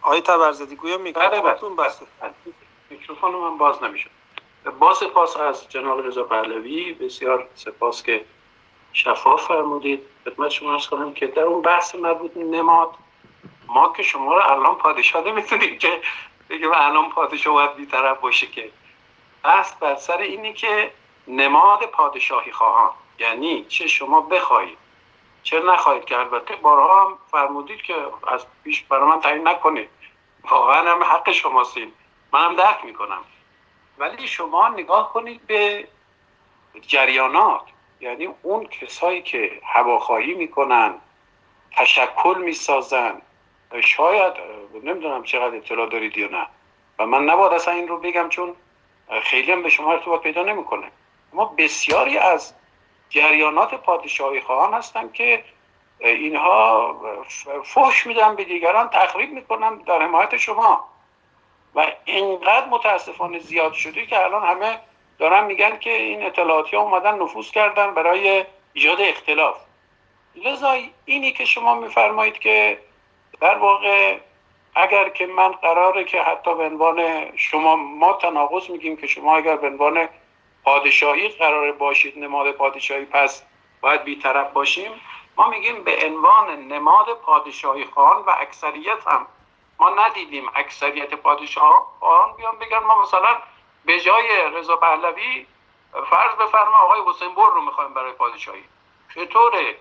آقای طبرزدی گویا میکروفونتون بسته. میکروفون من باز نمیشه. با سپاس از جناب رضا پهلوی، بسیار سپاس که شفاف فرمودید. خدمت شما عرض کنم که در اون بحث مربوط نماد، ما که شما رو الان پادشاه نمیتونیم که بگیم الان پادشاه باید بی‌طرف باشه، که بحث بر سر اینی که نماد پادشاهی خواهان، یعنی چه شما بخواید چه نخواهید، که البته بارها هم فرمودید که از پیش برای من تعیین نکنید، واقعا هم حق شماستین، منم درک میکنم، ولی شما نگاه کنید به جریانات، یعنی اون کسایی که هواخواهی میکنن، تشکل میسازن، شاید نمیدونم چقدر اطلاع دارید یا نه و من نباید اصلا این رو بگم چون خیلی هم به شما ارتباط پیدا نمیکنه، اما بسیاری از جریانات پادشاهی خواهان هستن که اینها فحش میدن به دیگران، تخریب میکنن در حمایت شما و اینقدر متاسفانه زیاد شده که الان همه دارن میگن که این اطلاعاتی ها اومدن نفوذ کردن برای ایجاد اختلاف. لذا اینی که شما میفرمایید که در واقع اگر که من قراره که حتی به عنوان شما، ما تناقض میگیم که شما اگر به عنوان پادشاهی قراره باشید، نماد پادشاهی، پس باید بی‌طرف باشیم. ما میگیم به عنوان نماد پادشاهی خواهان و اکثریت هم ما ندیدیم اکثریت پادشاهان بیان بگن ما مثلا به جای رضا پهلوی فرض بفرما آقای حسین بر رو میخوایم برای پادشاهی. چطوره؟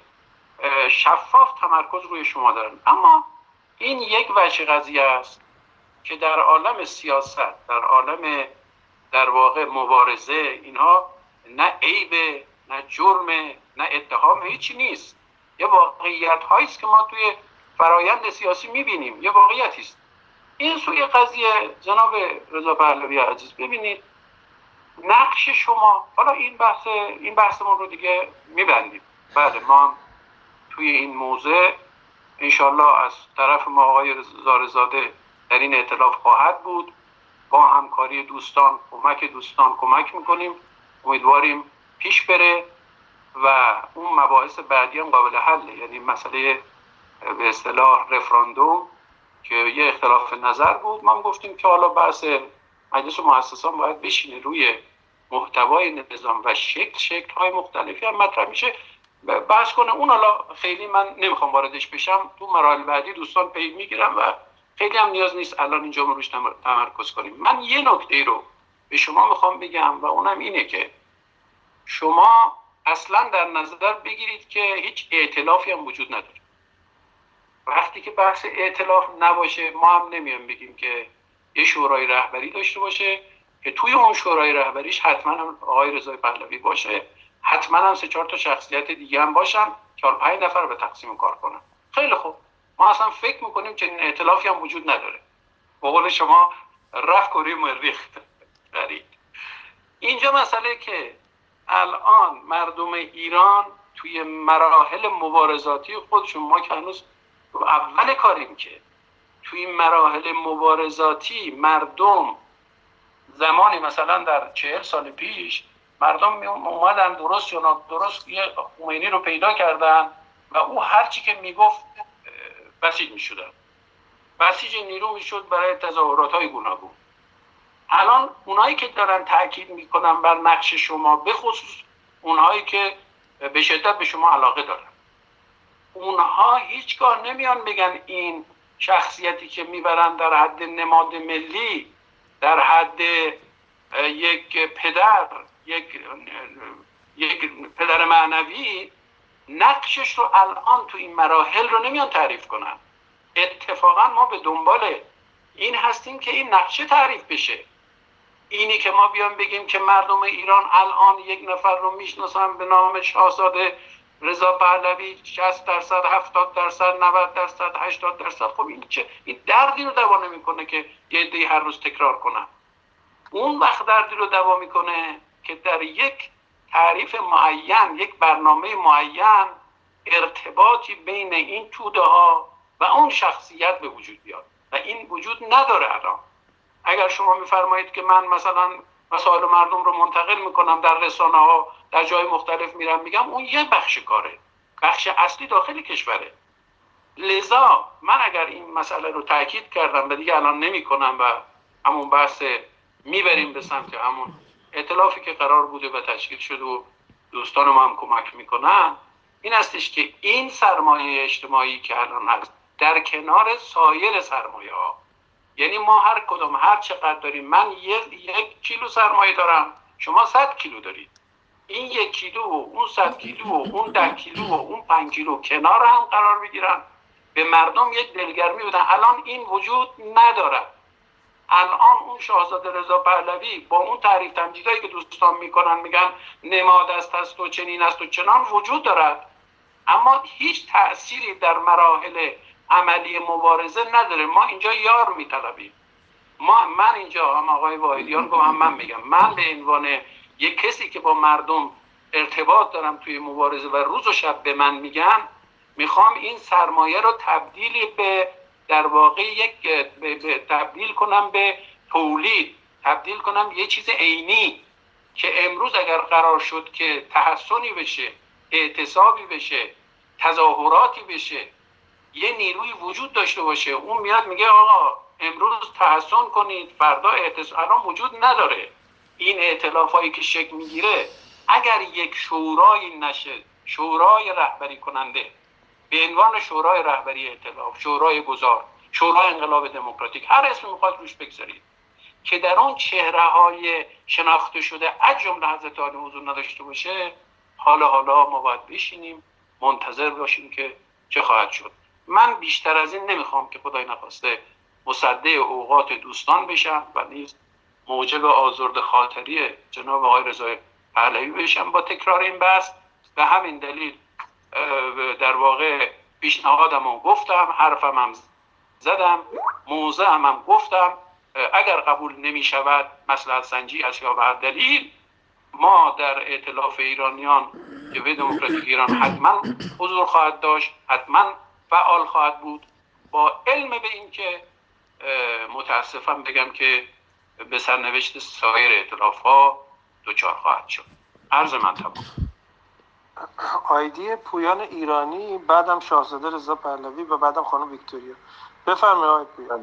شفاف تمرکز روی شما دارن. اما این یک وجه قضیه است که در عالم سیاست، در عالم در واقع مبارزه، اینها نه عیب، نه جرم، نه اتهام، هیچی نیست. یه واقعیت هاییست که ما توی فرایند سیاسی میبینیم، یه واقعیتی است. این سوی قضیه جناب رضا پهلوی عزیز، ببینید نقش شما، حالا این بحثمون رو دیگه میبندیم. بله، ما توی این موضوع انشالله از طرف ما آقای زارزاده در این ائتلاف خواهد بود، با همکاری دوستان، کمک میکنیم، امیدواریم پیش بره و اون مباحث بعدی هم قابل حله، یعنی مسئله به اصطلاح رفراندوم که یه اختلاف نظر بود، ما هم گفتیم که حالا بحث مجلس مؤسسان باید بشینه روی محتوای نظام و شکل‌های مختلفی هم مطرح میشه بحث کنه. اون حالا خیلی من نمیخوام واردش بشم، تو مراحل بعدی دوستان پی میگیرم و خیلی هم نیاز نیست الان اینجا ما روش تمرکز کنیم. من یه نکته رو به شما میخوام بگم و اونم اینه که شما اصلا در نظر بگیرید که هیچ ائتلافی هم وجود نداره. وقتی که بحث ائتلاف نباشه، ما هم نمیام بگیم که یه شورای رهبری داشته باشه که توی اون شورای رهبریش حتما هم آقای رضا پهلوی باشه، حتما هم 3-4 تا شخصیت دیگه هم باشن، 4-5 نفر به تقسیم کار کنن. خیلی خوب، ما اصلا فکر میکنیم که این ائتلافی هم وجود نداره. به قول شما رفت کوری مریخ خرید. اینجا مسئله که الان مردم ایران توی مراحل مبارزاتی خودشون، ما که هنوز اول کاریم، که توی مراحل مبارزاتی مردم زمانی مثلا در 40 سال پیش مردم اومدن درست یا نادرست یه خمینی رو پیدا کردن و او هرچی که میگفت بسیج میشدن، بسیج نیرو میشد برای تظاهرات های گوناگون. الان اونایی که دارن تاکید میکنن بر نقش شما، به خصوص اونهایی که به شدت به شما علاقه دارن، اونها هیچگاه نمیان بگن این شخصیتی که میبرن در حد نماد ملی، در حد یک پدر معنوی، نقشش رو الان تو این مراحل رو نمیان تعریف کنن. اتفاقا ما به دنبال این هستیم که این نقشه تعریف بشه. اینی که ما بیان بگیم که مردم ایران الان یک نفر رو میشناسن به نام شاهزاده رضا پهلوی، 60%، 70%، 90%، 80%، خب این دردی رو دوا نمیکنه که یه عده‌ای هر روز تکرار کنن. اون وقت دردی رو دوا میکنه که در یک تعریف معین، یک برنامه معین، ارتباطی بین این توده ها و اون شخصیت به وجود بیاد و این وجود نداره الان. اگر شما میفرمایید که من مثلا مسائل مردم رو منتقل میکنم در رسانه ها، در جای مختلف میرم میگم، اون یه بخش کاره، بخش اصلی داخل کشوره. لذا من اگر این مسئله رو تاکید کردم و دیگه الان نمی کنم و همون بحث میبریم به سمت همون ائتلافی که قرار بوده و تشکیل شده و دوستان ما هم کمک میکنن، این هستش که این سرمایه اجتماعی که الان هست در کنار سایر سرمایه ها، یعنی ما هر کدوم هر چقدر داریم، من یک کیلو سرمایه دارم، شما 100 کیلو دارید، این 1 کیلو و اون 100 کیلو و اون 10 کیلو و اون 5 کیلو کنار هم قرار بگیرن، به مردم یک دلگرمی بدن. الان این وجود نداره. الان اون شاهزاده رضا پهلوی با اون تعریف تمجیدایی که دوستان میکنن، میگن نماد است و چنین است و چنان، وجود دارد، اما هیچ تأثیری در مراحل عملی مبارزه نداره. ما اینجا یار میطلبیم. من اینجا هم آقای واحدیان گفت، هم من میگم، من به عنوان یک کسی که با مردم ارتباط دارم توی مبارزه و روز و شب به من میگن، میخوام این سرمایه رو تبدیل به، در واقع تبدیل کنم به تولید، تبدیل کنم یه چیز عینی که امروز اگر قرار شد که تحسنی بشه، اعتصابی بشه، تظاهراتی بشه، یه نیروی وجود داشته باشه، اون میاد میگه آقا امروز تحسن کنید، فردا اعتصاب. الان وجود نداره. این ائتلاف هایی که شکل میگیره، اگر یک شورای نشه، شورای رهبری کننده به عنوان شورای رهبری ائتلاف، شورای گذار، شورای انقلاب دموکراتیک، هر اسم میخواد روش بگذارید، که در اون چهره های شناخته شده از جمله حضرت علی حضور نداشته باشه، حالا ما باید بشینیم منتظر باشیم که چه خواهد شد. من بیشتر از این نمیخوام که خدای نخواسته مصدع اوقات دوستان بشم و نیز موجب آزرد خاطری جناب آقای رضا پهلوی بشم با تکرار این بحث. به همین دلیل در واقع پیشنهادمو گفتم، حرفم زدم، موضعم هم گفتم. اگر قبول نمی شود مصلحت سنجی است یا به هر دلیل، ما در ائتلاف ایرانیان جبهه دموکراتیک ایران حتما حضور خواهد داشت، حتما فعال خواهد بود، با علم به این که متاسفم بگم که به سرنوشت سایر ائتلاف ها دچار خواهد شد. عرض من تمام. آیدی پویان ایرانی، بعدم شاهزاده رضا پهلوی و بعدم خانم ویکتوریا. بفرمایید آقای پویان.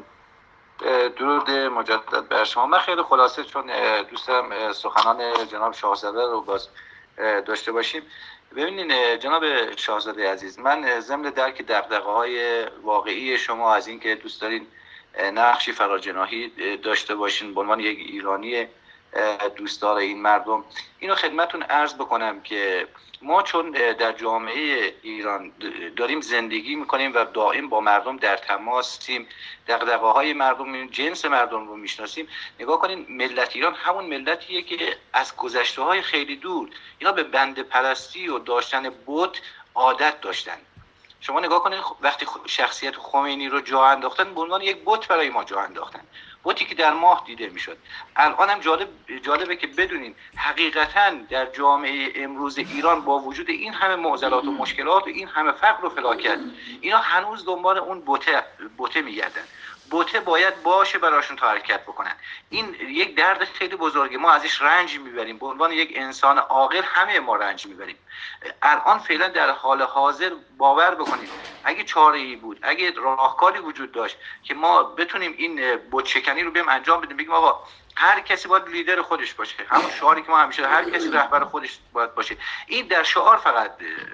درود مجدد بر شما. من خیلی خلاصه، چون دوست دارم سخنان جناب شاهزاده رو باز داشته باشیم. ببینین جناب شاهزاده عزیز، من ضمن درک دغدغه‌های واقعی شما از این که دوست دارین نقشی فراجناحی داشته باشین به عنوان یک ایرانی دوستدار این مردم، اینو خدمتون عرض بکنم که ما چون در جامعه ایران داریم زندگی میکنیم و دائم با مردم در تماسیم، دغدغه‌های مردم، جنس مردم رو میشناسیم، نگاه کنین ملت ایران همون ملتیه که از گذشته‌های خیلی دور اینا به بنده پرستی و داشتن بت عادت داشتن. شما نگاه کنید وقتی شخصیت خمینی رو جا انداختن، به عنوان یک بت برای ما جا انداختن، بتی که در ماه دیده میشد. الان هم جالبه که بدونین حقیقتا در جامعه امروز ایران با وجود این همه معضلات و مشکلات و این همه فقر و فلاکت، اینا هنوز دنبال اون بته میگردن. بته باید باشه براشون تا حرکت بکنن. این یک درد خیلی بزرگه، ما ازش رنج میبریم، به عنوان یک انسان عاقل همه ما رنج میبریم. الان فعلا در حال حاضر باور بکنید اگه چاره‌ای بود، اگه راهکاری وجود داشت که ما بتونیم این بت‌شکنی رو بیم انجام بدیم، بگیم آقا هر کسی باید لیدر خودش باشه، همون شعاری که ما همیشه هر کسی رهبر خودش باید باشه، این در شعار فقط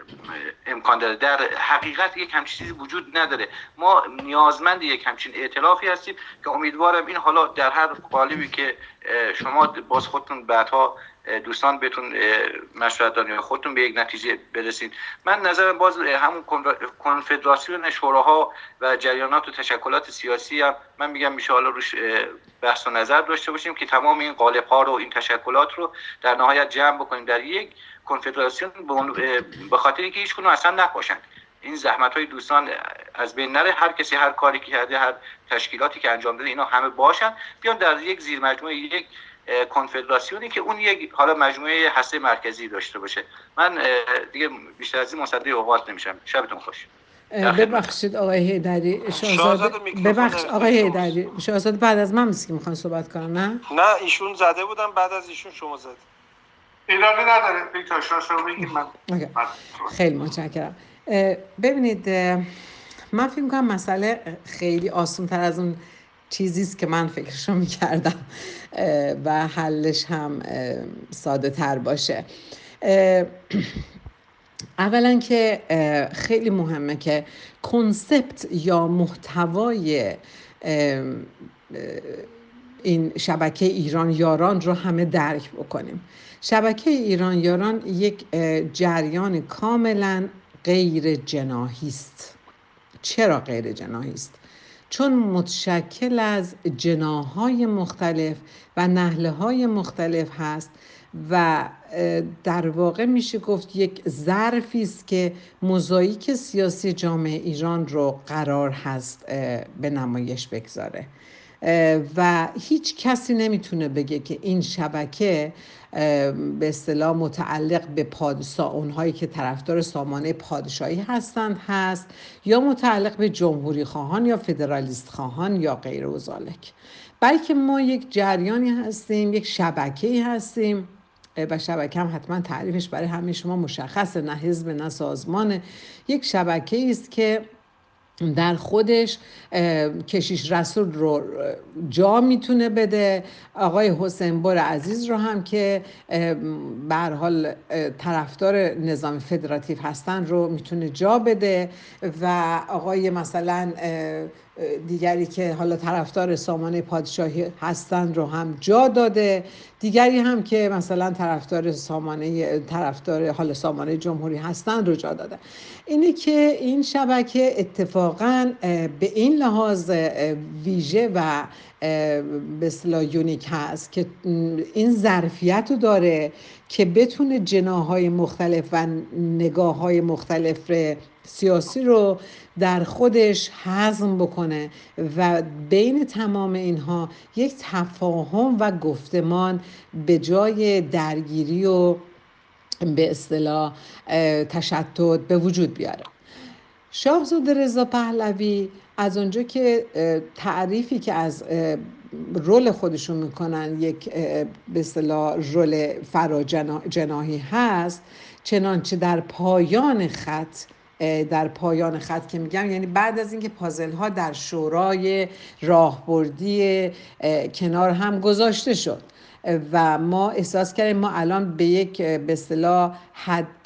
امکان داره، در حقیقت یک همچین چیزی وجود نداره. ما نیازمند یک همچین ائتلافی هستیم که امیدوارم این حالا در هر قالبی که شما باز خودتون بعدها دوستان بهتون مشورت دادن خودتون به یک نتیجه برسید. من نظرم باز همون کنفدراسیون شوراها و جریانات و تشکلات سیاسی هم من میگم میشه حالا روش بحث و نظر داشته باشیم که تمام این قالب‌ها رو، این تشکلات رو در نهایت جمع بکنیم در یک کنفدراسیون، به خاطر اینکه هیچ کدوم اصلا نباشن. این زحمت‌های دوستان از بین نره، هر کسی هر کاری که کرده، هر تشکیلاتی که انجام داده، اینا همه باشن، بیان در یک زیر مجموعه، یک کنفدراسیونی که اون یک حالا مجموعه هسته مرکزی داشته باشه. من دیگه بیشتر از این مصدق اوقات نمیشم. شبتون خوش. ببخشید آقای حیدری، شاهزاده ببخشید آقای حیدری، شاهزاده بعد از من میگه میخوان صحبت کنن. نه ایشون زده بودن، بعد از ایشون شما زدید. ایرادی نداره، ویکتور شما بگید. من خیلی متشکرم. ببینید من فکر می‌کنم مسئله خیلی آسان‌تر از اون چیزی است که من فکرشو می‌کردم و حلش هم ساده تر باشه. اولا که خیلی مهمه که کنسپت یا محتوای این شبکه ایران یاران رو همه درک بکنیم. شبکه ایران یاران یک جریان کاملا غیر جناحی است. چرا غیر جناحی است؟ چون متشکل از جناح‌های مختلف و نهله‌های مختلف هست و در واقع میشه گفت یک ظرفی است که موزاییک سیاسی جامعه ایران رو قرار هست به نمایش بگذاره و هیچ کسی نمیتونه بگه که این شبکه به اصطلاح متعلق به اونهایی که طرفدار سامانه پادشاهی هستند هست یا متعلق به جمهوری خواهان یا فدرالیست خواهان یا غیر و ذالک، بلکه ما یک جریانی هستیم، یک شبکه‌ای هستیم و شبکه هم حتما تعریفش برای همه شما مشخصه، نه حزب نه سازمان، یک شبکه‌ای است که در خودش کشیش رسول رو جا میتونه بده، آقای حسین بر عزیز رو هم که به هر حال طرفدار نظام فدراتیو هستن رو میتونه جا بده و آقای مثلا دیگری که حالا طرفدار سامانه پادشاهی هستن رو هم جا داده، دیگری هم که مثلا طرفدار حالا سامانه جمهوری هستن رو جا داده. اینه که این شبکه اتفاقاً به این لحاظ ویژه و به اصطلاح یونیک هست که این ظرفیت رو داره که بتونه جناح‌های مختلف و نگاه‌های مختلف سیاسی رو در خودش هضم بکنه و بین تمام اینها یک تفاهم و گفتمان به جای درگیری و به اصطلاح تشتت به وجود بیاره. شاهزاده رضا پهلوی از اونجا که تعریفی که از رول خودشون میکنن یک به اصطلاح رول فراجناحی هست، چنانچه در پایان خط که میگم یعنی بعد از اینکه پازل ها در شورای راهبردی کنار هم گذاشته شد و ما احساس کردیم ما الان به یک به اصطلاح حد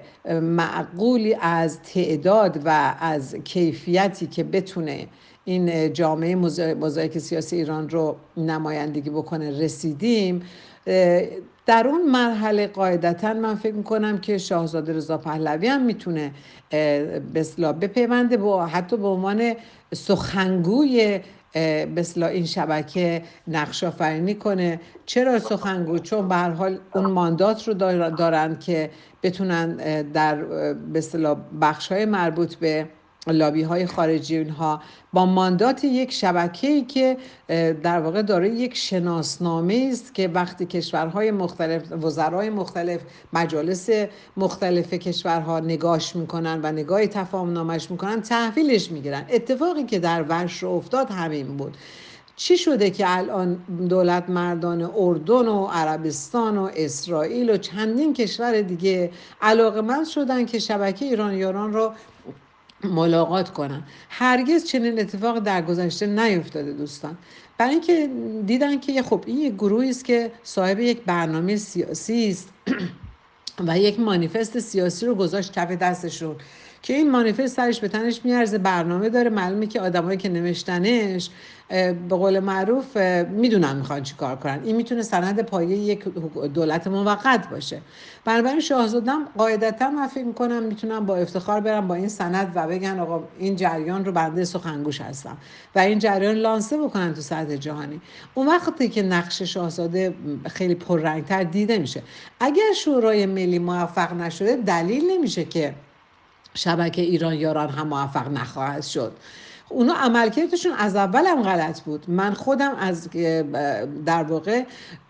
معقولی از تعداد و از کیفیتی که بتونه این جامعه موزاییک سیاسی ایران رو نمایندگی بکنه رسیدیم. در اون مرحله قاعدتاً من فکر میکنم که شاهزاده رضا پهلوی هم میتونه به اصطلاح بپیونده با حتی به عنوان سخنگوی به اصطلاح این شبکه نقش آفرینی کنه. چرا سخنگو؟ چون به هر حال اون ماندات رو دارن که بتونن در به اصطلاح بخش‌های مربوط به لابی‌های خارجی اینها با ماندات یک شبکه‌ای که در واقع داره یک شناسنامه است که وقتی کشورهای مختلف، وزرای مختلف، مجالس مختلف کشورها نگاش میکنن و نگاه تفاهم‌نامه‌اش میکنن تحویلش میگیرن. اتفاقی که در وشر افتاد همین بود. چی شده که الان دولت مردان اردن و عربستان و اسرائیل و چندین کشور دیگه علاقه‌مند شدن که شبکه ایران یاران رو ملاقات کنن؟ هرگز چنین اتفاق در گذشته نیفتاده دوستان، برای اینکه دیدن که خب این یک گروهی است که صاحب یک برنامه سیاسی است و یک مانیفست سیاسی رو گذاشت کف دستشون که این مانیفست سرش به تنش میارزه، برنامه داره، معلومه که آدمایی که نوشتنش به قول معروف میدونن میخوان چی کار کنن. این میتونه سند پایه یک دولت موقت باشه. بنابراین شاهزاده‌ام قاعدتا من فکر میکنم میتونم با افتخار برم با این سند و بگن آقا این جریان رو بنده سخنگوش هستم و این جریان لانسه بکنن تو سطح جهانی. اون وقتی که نقش شاهزاده خیلی پررنگتر دیده میشه. اگر شورای ملی موفق نشده دلیل نمیشه که شبکه ایران یاران هم موفق نخواهد شد. اونا عملکردشون از اول هم غلط بود. من خودم از در واقع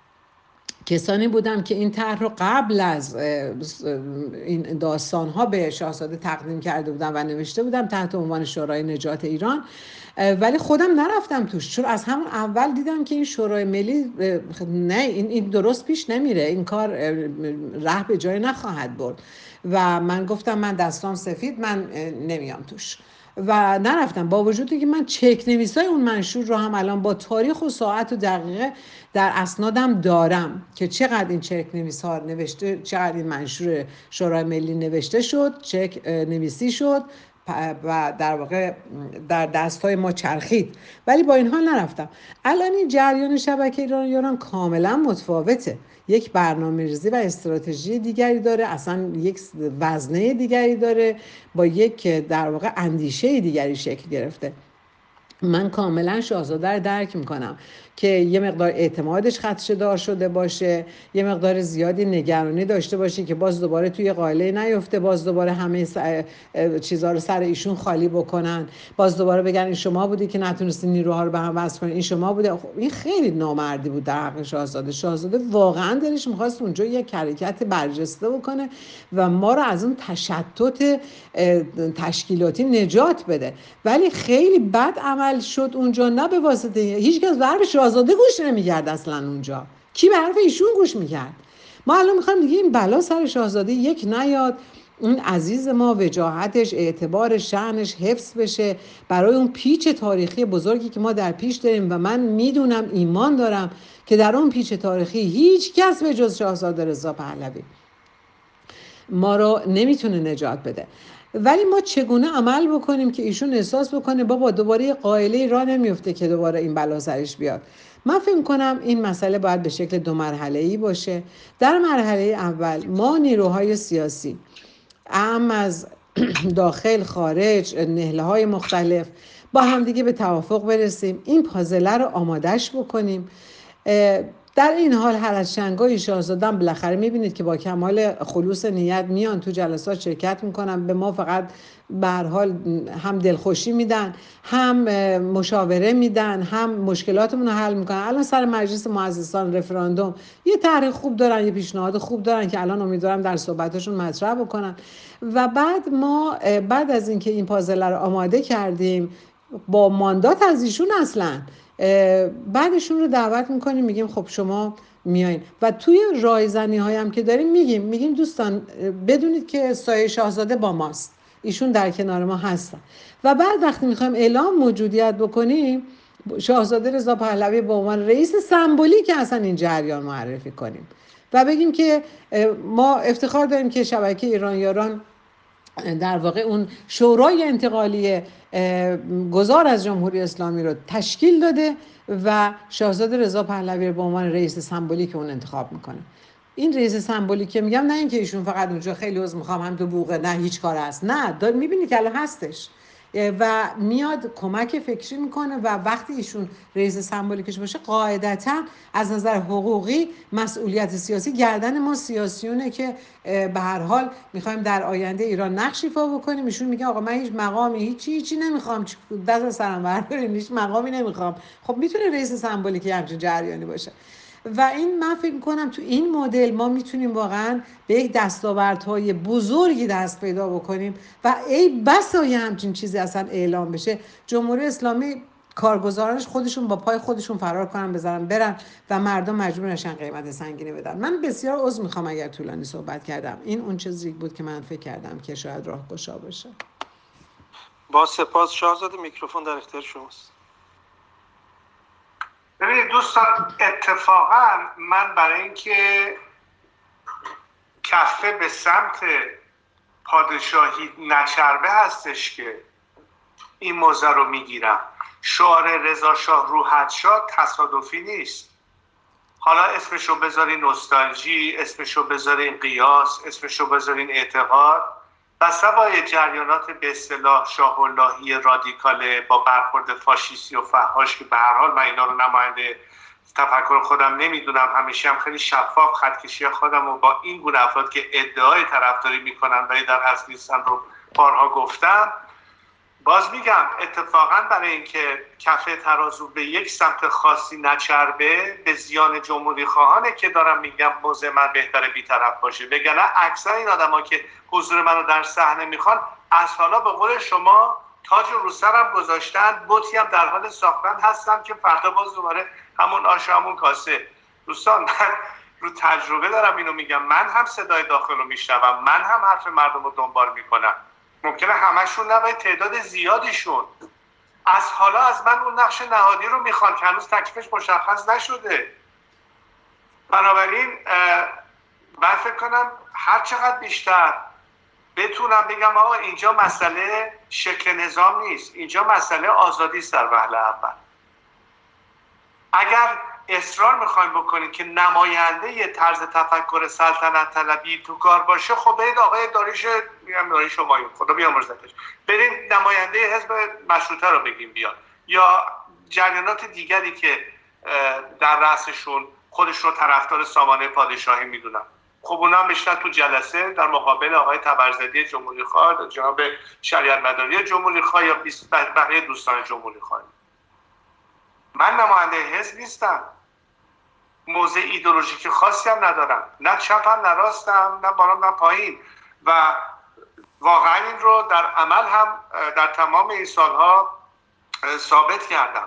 کسانی بودم که این طرح رو قبل از این داستان‌ها به شاهزاده تقدیم کرده بودم و نوشته بودم تحت عنوان شورای نجات ایران، ولی خودم نرفتم توش چون از همون اول دیدم که این شورای ملی نه این درست پیش نمیره، این کار راه به جای نخواهد برد و من گفتم من دستام سفید، من نمیام توش. و نرفتم، با وجودی که من چک نویسای اون منشور رو هم الان با تاریخ و ساعت و دقیقه در اسنادم دارم که چقدر این چک نویس ها نوشته، چقدر این منشور شورای ملی نوشته شد، چک نویسی شد و در واقع در دستای ما چرخید، ولی با این حال نرفتم. الان این جریان شبکه ایران کاملا متفاوته، یک برنامه‌ریزی و استراتژی دیگری داره، اصلا یک وزنه دیگری داره، با یک در واقع اندیشه دیگری شکل گرفته. من کاملا شاهزاده رو درک میکنم که یه مقدار اعتمادش خدشه‌دار شده باشه، یه مقدار زیادی نگرانی داشته باشه که باز دوباره توی قائله نیفته، باز دوباره همه چیزها رو سر ایشون خالی بکنن، باز دوباره بگن این شما بودی که نتونستی نیروها رو به هم وصل کنی، این شما بوده. خب این خیلی نامردی بود در حق شاهزاده. شاهزاده واقعا دلش میخواست اونجا یک حرکت برجسته بکنه و ما رو از اون تشتت تشکیلاتی نجات بده، ولی خیلی بد عمل شد اونجا. نه به واسطه هیچ کس به حرف شاهزاده گوش نمیکرد اصلا اونجا، کی به حرف ایشون گوش میکرد؟ ما الان میخوایم دیگه این بلا سر شاهزاده یک نیاد، این عزیز ما وجاهتش، اعتبار شأنش حفظ بشه برای اون پیچ تاریخی بزرگی که ما در پیش داریم و من میدونم، ایمان دارم که در اون پیچ تاریخی هیچ کس به جز شاهزاده رضا پهلوی ما رو نمیتونه نجات بده. ولی ما چگونه عمل بکنیم که ایشون احساس بکنه بابا دوباره قائله راه نمیفته که دوباره این بلا سرش بیاد؟ من فکر کنم این مسئله باید به شکل 2 مرحله‌ای باشه. در مرحله اول ما نیروهای سیاسی از داخل خارج، نهله‌های مختلف با هم دیگه به توافق برسیم، این پازله رو آمادش بکنیم. در این حال هر از شنگای شاهزاده‌ام بالاخره میبینید که با کمال خلوص نیت میان تو جلسات شرکت میکنن، به ما فقط به هر حال هم دلخوشی میدن، هم مشاوره میدن، هم مشکلاتمون رو حل میکنن. الان سر مجلس مؤسسان رفراندوم یه طرح خوب دارن، یه پیشنهاد خوب دارن که الان امیدوارم در صحبتشون مطرح بکنن و بعد ما بعد از اینکه این پازل رو آماده کردیم با ماندات از ایشون، اصلا بعدشون رو دعوت میکنیم، میگیم خب شما میایین و توی رایزنی هایی هم که داریم میگیم دوستان بدونید که سایه شاهزاده با ماست، ایشون در کنار ما هستن. و بعد وقتی میخوایم اعلام موجودیت بکنیم، شاهزاده رضا پهلوی به عنوان رئیس سمبولیک اصلا این جریان معرفی کنیم و بگیم که ما افتخار داریم که شبکه ایران در واقع اون شورای انتقالی گذار از جمهوری اسلامی رو تشکیل داده و شاهزاده رضا پهلوی رو به عنوان رئیس سمبولیک اون انتخاب میکنه. این رئیس سمبولیک که میگم نه اینکه ایشون فقط اونجا خیلی عذر میخوام هم تو بوقه، نه هیچ کار هست، نه دار میبینی که الان هستش و میاد کمک فکری میکنه و وقتی ایشون رئیس سمبولیکش باشه قاعدتا از نظر حقوقی مسئولیت سیاسی گردن ما سیاسیونه که به هر حال میخوایم در آینده ایران نقش ایفا بکنیم. ایشون میگه آقا من هیچ مقامی هیچی نمیخوام، دست از سرم بردارین، هیچ مقامی نمیخوام. خب میتونه رئیس سمبولیکی همچین جریانی باشه و این من فکر میکنم تو این مدل ما میتونیم واقعا به یک دستاوردهای بزرگی دست پیدا بکنیم و ای بسا یه همچین چیزی اصلا اعلام بشه، جمهوری اسلامی کارگزارانش خودشون با پای خودشون فرار کنن بذارن برن و مردم مجبور نشن قیمت سنگینی بدن. من بسیار عذر میخوام اگر طولانی صحبت کردم، این اون چیزی بود که من فکر کردم که شاید راهگشا باشه. با سپاس شاهزاده، میکروفون در اختیار شماست. ببینید دوستان، اتفاقا من برای اینکه کفه به سمت پادشاهی نچربه هستش که این موضع رو میگیرم. شعار رضا شاه روحت شاد تصادفی نیست. حالا اسمشو بذارین نوستالژی، اسمشو بذارین قیاس، اسمشو بذارین اعتقاد و سوای جریانات به اصطلاح شاه اللهی رادیکال با برخورد فاشیستی و فحاش که به هر حال من اینا رو نماینده تفکر خودم نمیدونم، همیشه هم خیلی شفاف خطکشی خودم و با این گونه افراد که ادعای طرفداری میکنن ولی در اصل نیستن رو بارها گفتم. باز میگم اتفاقا برای اینکه کفه ترازو به یک سمت خاصی نچربه، به زیان جمهوری خواهانه که دارم میگم موضع من بهتره بی‌طرف باشه، وگرنه اکثر این آدما که حضور منو در صحنه میخوان از حالا به قول شما تاج رو سرم گذاشتن، بوتی هم در حال ساختن هستم که فردا باز دوباره همون آش همون کاسه. دوستان من رو تجربه دارم اینو میگم، من هم صدای داخل رو میشنوم، من هم حرف مردم رو دنبال میکنم. ممکنه همشون نباید، تعداد زیادیشون. از حالا از من اون نقش نهادی رو میخوان که هنوز تکلیفش مشخص نشده. بنابراین من فکر کنم هر چقدر بیشتر بتونم بگم آقا اینجا مسئله شکل نظام نیست، اینجا مسئله آزادی است در وهله اول. اگر اصرار میخوایم بکنید که نماینده یه طرز تفکر سلطنت طلبی تو کار باشه، خب برید آقای داریوش همایون، خدا بیامرزتش، برید نماینده حزب مشروطه رو بگیم بیاد، یا جریانات دیگری که در رأسشون خودش رو طرفدار سامانه پادشاهی میدونن، خب اونا هم بشنن تو جلسه در مقابل آقای طبرزدی جمهوری خواه، جناب شریعت مداری جمهوری خواه، یا بقیه دوستان جمهوری خواه. من نماینده حزب نیستم، موضع ایدئولوژیک خاصی هم ندارم، نه چپم نه راستم، نه بالا نه پایین، و واقعا این رو در عمل هم در تمام این سالها ثابت کردم.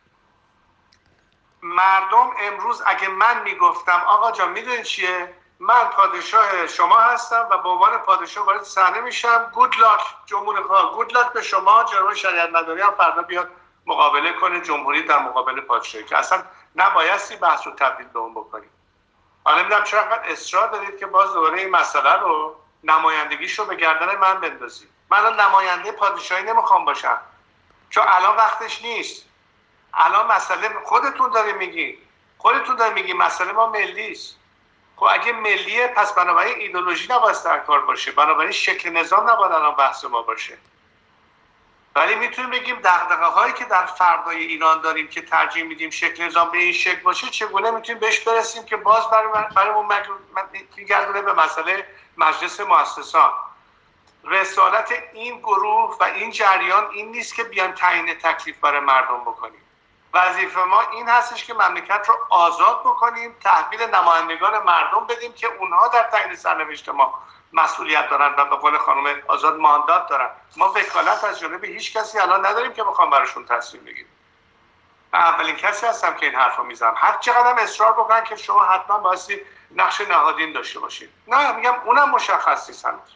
مردم امروز اگه من میگفتم آقا جان میدونی چیه، من پادشاه شما هستم و به عنوان پادشاه وارد صحنه میشم، گود لاک جمهوری خواه، گود لاک به شما، جناب شریعت مداری هم فردا بیاد مقابله کنه جمهوری در مقابل پادشاهی، که اصلا نبایستی بحث رو تبدیل به اون بکنیم. حالا نمیدونم چرا انقدر اصرار دارید که باز دوباره این مسئله رو نمایندگیشو به گردن من بندازید. من نماینده پادشاهی نمیخوام باشم، چون الان وقتش نیست. الان مسئله خودتون داری میگی مسئله ما ملی است. خب اگه ملیه پس بنابراین ایدئولوژی نباید در کار باشه، بنابراین شکل نظام نباید الان بحث ما باشه. ولی میتونیم بگیم دغدغه هایی که در فردای ایران داریم که ترجیح میدیم شکل نظام به این شکل باشه، چگونه میتونیم بهش برسیم که باز برامون میگردونه به مسئله مجلس مؤسسان. رسالت این گروه و این جریان این نیست که بیان تعیین تکلیف برای مردم بکنیم. وظیفه ما این هستش که مملکت رو آزاد بکنیم، تحویل نمایندگان مردم بدیم که اونها در تعیین سرنوشت ما مسئولیت دارن و به قول خانم آزاد ماندات دارن. ما وکالت از جانب هیچ کسی الان نداریم که بخوام براشون تصمیم بگیریم. من اولین کسی هستم که این حرفو میزنم. هر چقدر اصرار بکنن که شما حتما بایستی نقش نهادین داشته باشید، نه میگم اونم مشخص نیست هنوز.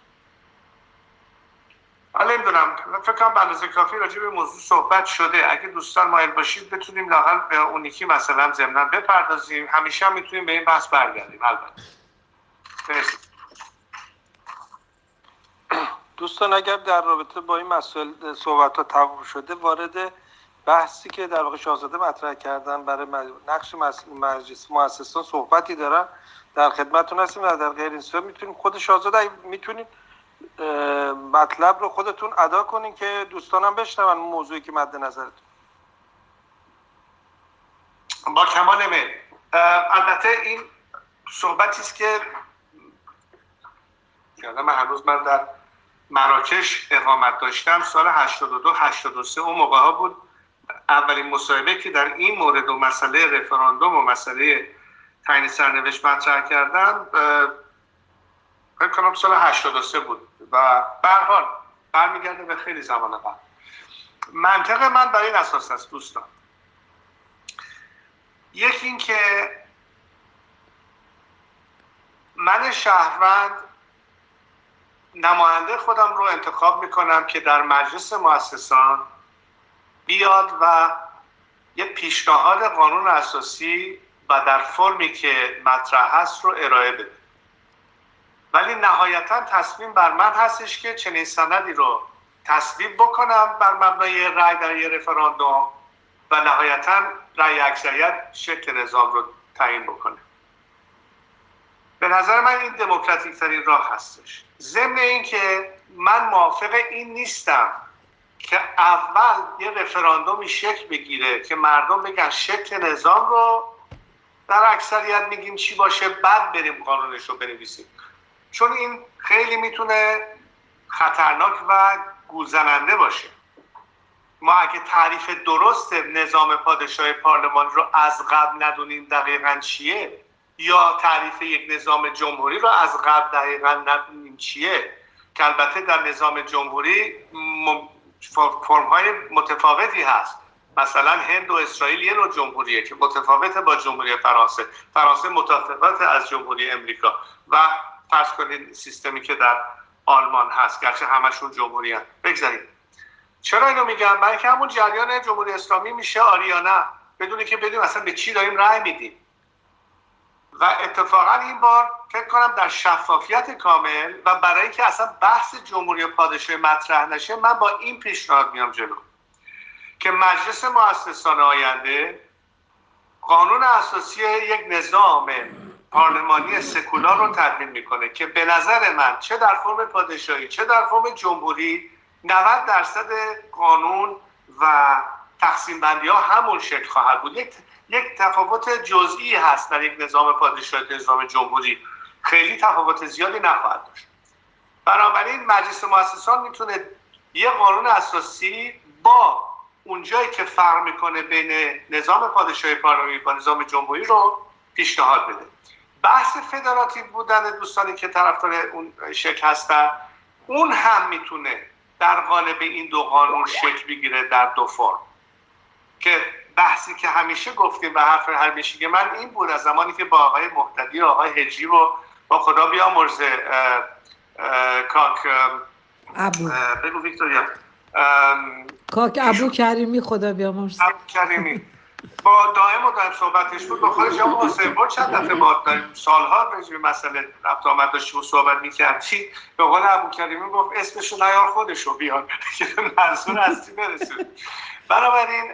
حالا نمیدونم، فکر کنم به اندازه کافی راجع به موضوع صحبت شده. اگه دوستان مایل باشید بتونیم لااقل به اون یکی مثلا ضمناً بپردازیم. همیشه هم میتونیم به این بحث برگردیم. البته دوستان اگر در رابطه با این مسائل صحبت ها تموم شده، وارد بحثی که در واقع شاهزاده مطرح کردن برای نقش مجلس مؤسسان صحبتی دارن، در خدمتتون هستیم. و در غیر این صورت میتونیم خود شاهزاده میتونید مطلب رو خودتون ادا کنین که دوستانم بشنون موضوعی که مد نظرتون. با کمال میل. البته این صحبتی است که یادم هنوز من در مراکش اقامت داشتم سال 82 83 اون موقع ها بود. اولین مصاحبه که در این مورد و مسئله رفراندوم و مسئله تعیین سرنوشت مطرح کردم فکر کنم سال 83 بود و به هر حال برمیگرده به خیلی زمان قبل. منطق من برای این اساس است دوستان. یکی این که من شهروند نماینده خودم رو انتخاب میکنم که در مجلس مؤسسان بیاد و یه پیشنهاد قانون اساسی و در فرمی که مطرح هست رو ارائه بده. ولی نهایتا تصمیم بر من هستش که چنین سندی رو تصویب بکنم بر مبنای رأی در یه رفراندوم و نهایتا رأی اکثریت شکل نظام رو تعیین بکنه. به نظر من این دموکراتیک ترین راه هستش. ضمن این که من موافق این نیستم که اول یه رفراندومی شکل بگیره که مردم بگن شکل نظام رو در اکثریت میگیم چی باشه، بعد بریم قانونش رو بنویسیم. چون این خیلی میتونه خطرناک و گولزننده باشه. ما اگه تعریف درست نظام پادشاهی پارلمانی رو از قبل ندونیم دقیقاً چیه، یا تعریف یک نظام جمهوری رو از قبل دقیقاً ندونیم چیه، که البته در نظام جمهوری فرم‌های متفاوتی هست. مثلا هند و اسرائیل یه نوع جمهوریه که متفاوته با جمهوری فرانسه. فرانسه متفاوته از جمهوری امریکا و فرض کنید سیستمی که در آلمان هست، گرچه همشون جمهوری هست. بگذاریم. چرا اینو میگم؟ برای اینکه همون جریان جمهوری اسلامی میشه آریانا، بدون که بدونیم اصلا به چی داریم رأی میدیم. و اتفاقا این بار فکر کنم در شفافیت کامل و برای اینکه اصلا بحث جمهوری پادشاهی مطرح نشه، من با این پیشنهاد میام جلو که مجلس مؤسسان آینده قانون اساسی یک نظام پارلمانی سکولار رو تدوین میکنه که به نظر من چه در فرم پادشاهی چه در فرم جمهوری 90% قانون و تقسیم بندی ها همون شکل خواهد بود. یک تفاوت جزئی هست در یک نظام پادشاهی و نظام جمهوری، خیلی تفاوت زیادی نخواهد داشت. بنابراین مجلس مؤسسان میتونه یه قانون اساسی با اونجایی که فرق میکنه بین نظام پادشاهی پارلمانی با نظام جمهوری رو پیشنهاد بده. بحث فدراتیو بودن دوستانی که طرفدار اون شکل هستن، اون هم میتونه در قالب این دو قانون شکل بگیره در دو فرم. که بحثی که همیشه گفتیم و حرف همیشگی من این بود از زمانی که با آقای مهتدی و آقای هجی و با خدا بیامرزه کاک ابو بگو ویکتوریا کاک ابو کریمی خدا بیامرزه ابو کریمی با دائم صحبتش بود. با خودش جناب حسین بود چند دفعه ما داریم سالها راجع به مسئله ربط آمد داشتیم و صحبت می‌کردیم. به قول ابو کریمی گفت اسمشو نیار خودشو بیان که منظور اصلی برسه. بنابراین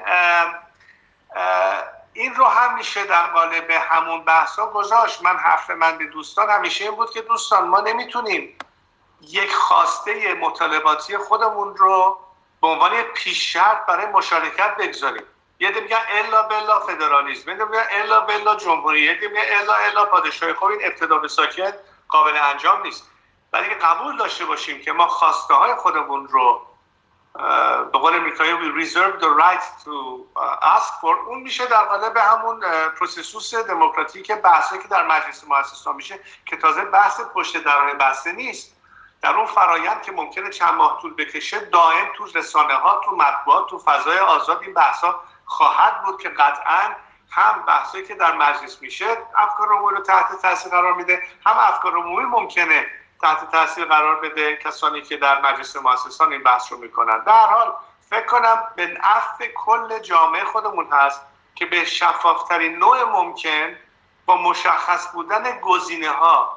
این رو هم میشه در قالب همون بحثا گذاشت. من حرف من به دوستان همیشه این بود که دوستان ما نمیتونیم یک خواسته مطالباتی خودمون رو به عنوان پیش شرط برای مشارکت بگذاریم. یه ده میگن الا بلا فدرالیسم، یه ده میگن الا بلا جمهوری، یه ده میگن الا پادشاهی. خب این ابتدا به ساکن قابل انجام نیست. ولی که قبول داشته باشیم که ما خواسته های خودمون رو به قول امریکایی we reserve the right to ask for، اون میشه در قالب همون پروسسوس دموکراتیک بحثی که در مجلس مؤسسان میشه که تازه بحث پشت درون بحث نیست. در اون فرایند که ممکنه چند ماه طول بکشه دائم تو رسانه ها، تو مطبوعات، تو فضای آزاد این بحثا خواهد بود که قطعاً هم بحثی که در مجلس میشه افکار عمومی رو تحت تاثیر قرار میده، هم افکار عمومی ممکنه تحت تاثیر قرار بده کسانی که در مجلس مؤسسان این بحث رو میکنن. در هر حال فکر کنم به نفع کل جامعه خودمون هست که به شفافترین نوع ممکن با مشخص بودن گزینه ها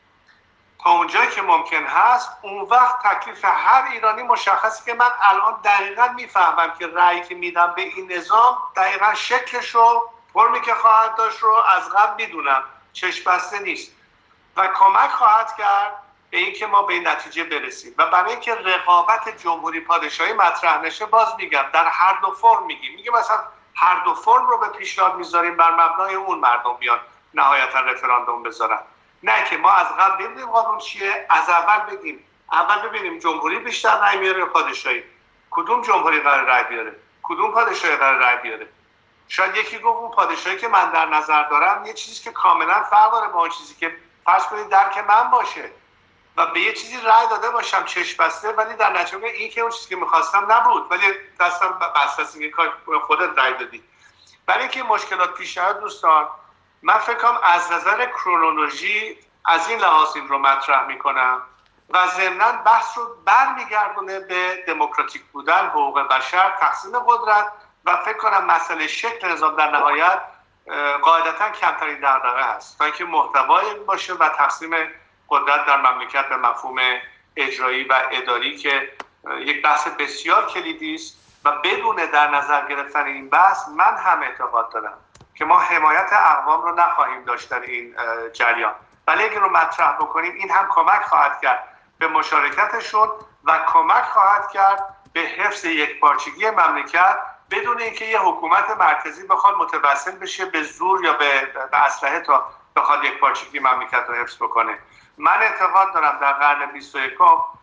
تا اونجایی که ممکن هست، اون وقت تکلیف هر ایرانی مشخصه که من الان دقیقاً میفهمم که رأیی که میدم به این نظام دقیقاً شکلش رو، فرمی که خواهد داشت رو از قبل میدونم، چشم بسته نیست و کمک خواهد کرد به اینکه ما به این نتیجه برسیم. و برای اینکه رقابت جمهوری پادشاهی مطرح نشه، باز میگم در هر دو فرم میگیم مثلا هر دو فرم رو به پیشنهاد میذاریم بر مبنای اون مردم بیان نهایتا رفراندوم بذارن، نه که ما از قبل ببینیم قانون چیه، از اول بگیم اول ببینیم جمهوری بیشتر رأی میاره یا پادشاهی، کدوم جمهوری قرار رأی بیاره، کدوم پادشاهی قرار رأی بیاره. شاید یکی گفت اون پادشاهی که من در نظر دارم یه چیزی که کاملا فرق داره با اون چیزی که فرض کنید درک من باشه و به یه چیزی رأی داده باشم چشم بسته، ولی در نتیجه این که اون چیزی که می‌خواستم نبود، ولی دستم بسته است، این کار خودت رأی دادی. برای اینکه مشکلات پیش نیاد دوستان، من فکر کنم از نظر کرونولوژی از این لحاظ این رو مطرح میکنم و ضمناً بحث رو برمیگردونه به دموکراتیک بودن، حقوق بشر، تقسیم قدرت و فکر کنم مسئله شکل نظام در نهایت قاعدتاً کمترین دغدغه هست تا اینکه محتوای باشه و تقسیم قدرت در مملکت به مفهوم اجرایی و اداری که یک بحث بسیار کلیدی است و بدون در نظر گرفتن این بحث من هم اعتقاد دارم که ما حمایت اقوام رو نخواهیم داشت در این جریان، ولی اگه رو مطرح بکنیم این هم کمک خواهد کرد به مشارکتشون و کمک خواهد کرد به حفظ یکپارچگی مملکت بدون اینکه یه حکومت مرکزی بخواد متوسل بشه به زور یا به اسلحه تا بخواد یکپارچگی مملکت رو حفظ بکنه. من اعتقاد دارم در قرن 21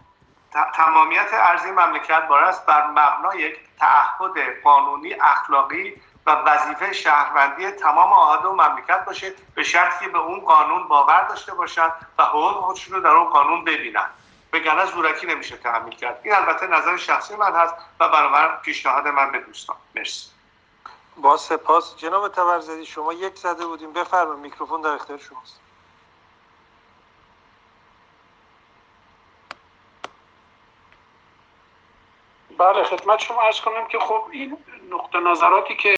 تمامیت ارضی مملکت بایست بر مبنای یک تعهد قانونی اخلاقی و وظیفه شهروندی تمام اعضای مملکت باشه، به شرطی که به اون قانون باور داشته باشن و حقوق خودشون رو در اون قانون ببینن، وگرنه زورکی نمیشه تحمیل کرد. این البته نظر شخصی من هست و بنابراین پیشنهاد من به دوستان. مرسی. با سپاس جناب طبرزدی، شما یک زده بودیم، بفرمایید میکروفون در اختیار شماست. بله خدمت شما عرض کنم که خب این نقطه نظراتی که